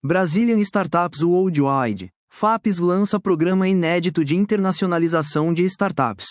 Brazilian Startups Worldwide. FAPES lança programa inédito de internacionalização de startups.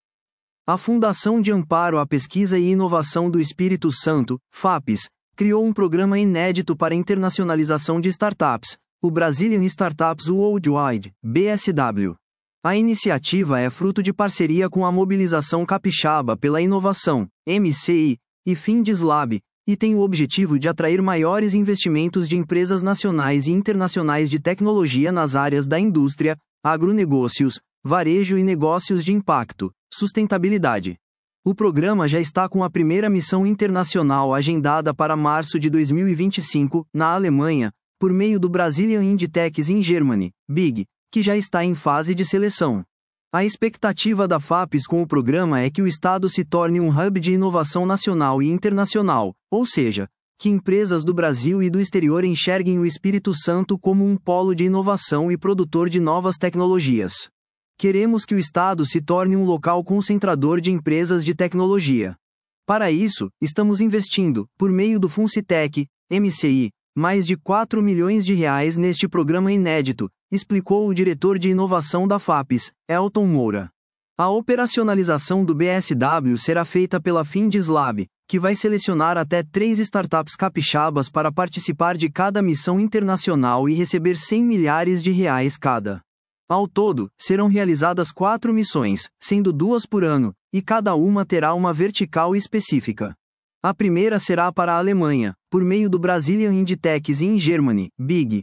A Fundação de Amparo à Pesquisa e Inovação do Espírito Santo, FAPES, criou um programa inédito para internacionalização de startups, o Brazilian Startups Worldwide, BSW. A iniciativa é fruto de parceria com a Mobilização Capixaba pela Inovação, MCI, e FindesLab, e tem o objetivo de atrair maiores investimentos de empresas nacionais e internacionais de tecnologia nas áreas da indústria, agronegócios, varejo e negócios de impacto, sustentabilidade. O programa já está com a primeira missão internacional agendada para março de 2025, na Alemanha, por meio do Brazilian Inditex in Germany, BIG, que já está em fase de seleção. A expectativa da FAPES com o programa é que o Estado se torne um hub de inovação nacional e internacional, ou seja, que empresas do Brasil e do exterior enxerguem o Espírito Santo como um polo de inovação e produtor de novas tecnologias. Queremos que o Estado se torne um local concentrador de empresas de tecnologia. Para isso, estamos investindo, por meio do Funcitec, MCI, mais de R$4 milhões neste programa inédito, explicou o diretor de inovação da FAPES, Elton Moura. A operacionalização do BSW será feita pela FindesLab, que vai selecionar até 3 startups capixabas para participar de cada missão internacional e receber R$100 milhares cada. Ao todo, serão realizadas 4 missões, sendo 2 por ano, e cada uma terá uma vertical específica. A primeira será para a Alemanha, por meio do Brazilian Inditex in Germany, BIG,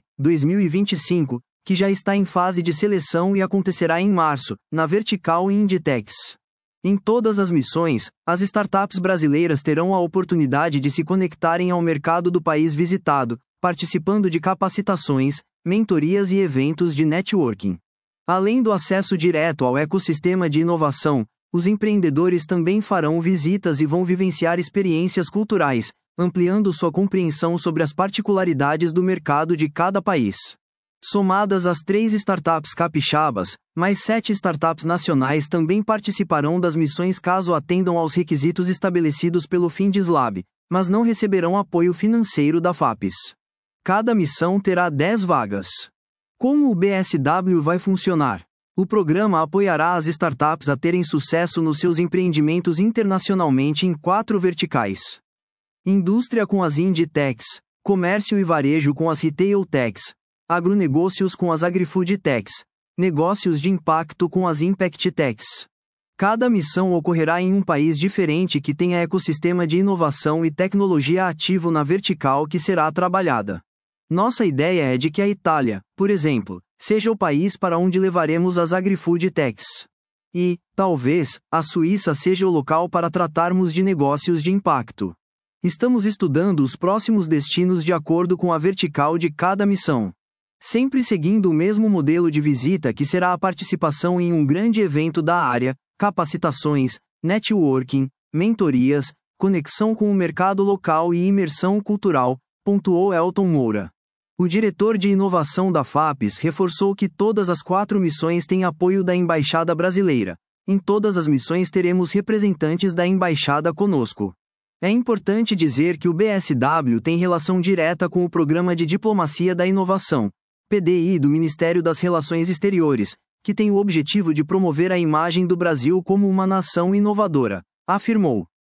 2025, que já está em fase de seleção e acontecerá em março, na vertical Inditex. Em todas as missões, as startups brasileiras terão a oportunidade de se conectarem ao mercado do país visitado, participando de capacitações, mentorias e eventos de networking. Além do acesso direto ao ecossistema de inovação, os empreendedores também farão visitas e vão vivenciar experiências culturais, ampliando sua compreensão sobre as particularidades do mercado de cada país. Somadas as 3 startups capixabas, mais 7 startups nacionais também participarão das missões caso atendam aos requisitos estabelecidos pelo FindesLab, mas não receberão apoio financeiro da FAPES. Cada missão terá 10 vagas. Como o BSW vai funcionar? O programa apoiará as startups a terem sucesso nos seus empreendimentos internacionalmente em 4 verticais. Indústria com as Inditex, comércio e varejo com as Retail Techs, agronegócios com as AgriFood Techs, negócios de impacto com as Impact Techs. Cada missão ocorrerá em um país diferente que tenha ecossistema de inovação e tecnologia ativo na vertical que será trabalhada. Nossa ideia é de que a Itália, por exemplo, seja o país para onde levaremos as AgriFood Techs. E, talvez, a Suíça seja o local para tratarmos de negócios de impacto. Estamos estudando os próximos destinos de acordo com a vertical de cada missão. Sempre seguindo o mesmo modelo de visita que será a participação em um grande evento da área, capacitações, networking, mentorias, conexão com o mercado local e imersão cultural, pontuou Elton Moura. O diretor de inovação da FAPES reforçou que todas as 4 missões têm apoio da Embaixada Brasileira. Em todas as missões teremos representantes da Embaixada conosco. É importante dizer que o BSW tem relação direta com o Programa de Diplomacia da Inovação, PDI do Ministério das Relações Exteriores, que tem o objetivo de promover a imagem do Brasil como uma nação inovadora, afirmou.